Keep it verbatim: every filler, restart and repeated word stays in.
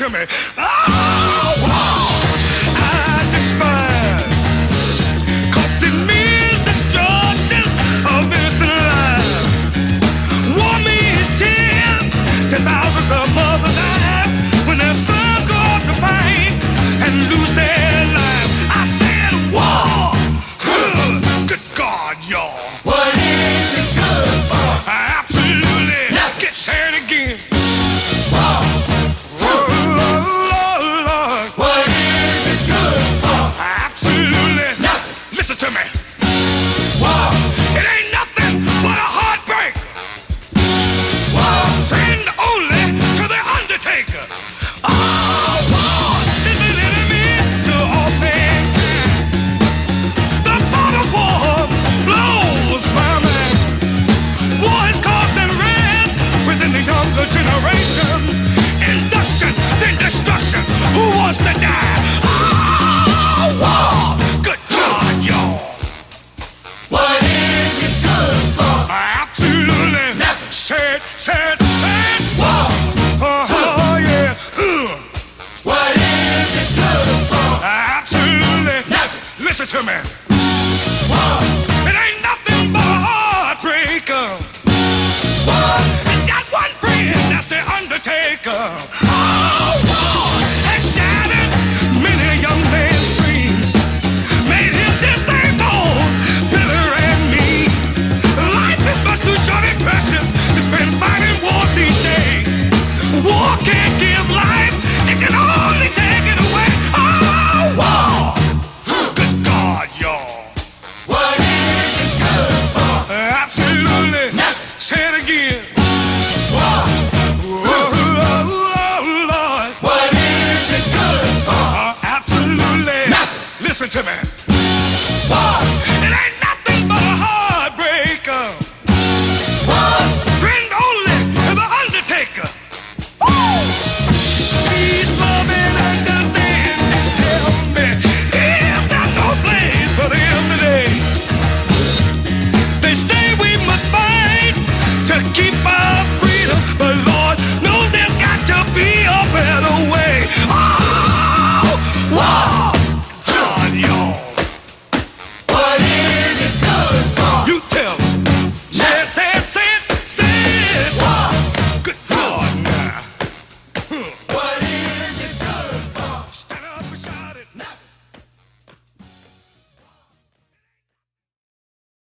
to me. Oh, war I despise, 'cause it means destruction of innocent lives. War means tears to thousands of mothers die when their sons go out to fight and lose their lives. I said war. Good God, y'all. What is it good for? Absolutely. Nothing. Get said again. War. Oh, Lord, Lord, Lord. What is it good for? Absolutely. Nothing. Listen to me. War. It ain't nothing but a heartbreak. War. Friend only to the undertaker. Oh, war is an enemy to all things. The thought of war blows my mind. War has caused unrest within the younger generation. Induction, then destruction. Who wants to die? Oh, war. Good God, y'all. What is it good for? Absolutely. Nothing. Said, said, said. War. Oh, yeah. Ugh. What is it good for? Absolutely. Nothing. Listen to me. War. It ain't nothing but a heartbreaker. War. It's got one friend, that's the undertaker. Oh, war has shattered many a young man's dreams, made him disabled, bitter and mean. Life is much too short and precious to spend fighting wars each day. War can't give life, it can only take it away. Oh, war. Good God, y'all. What is it good for? Absolutely. Nothing. Say it again. War. Oh, oh, oh, Lord. What is it good for? Uh, absolutely. Nothing. Listen to me.